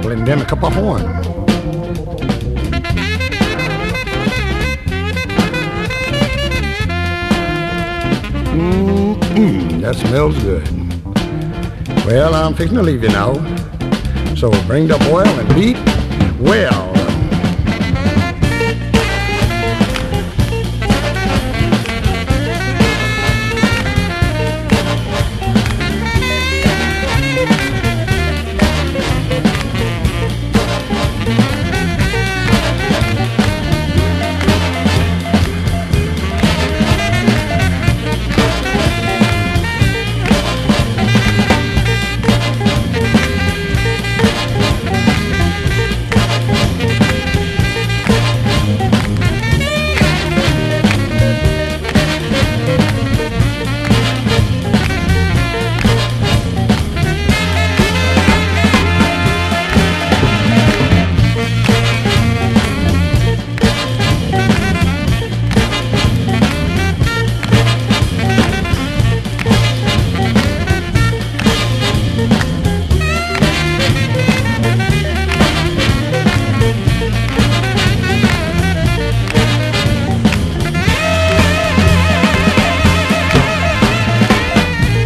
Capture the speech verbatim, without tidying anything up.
oil and then a cup of horn. Mm-mm, that smells good. Well, I'm fixing to leave you now. So bring the oil and beat well.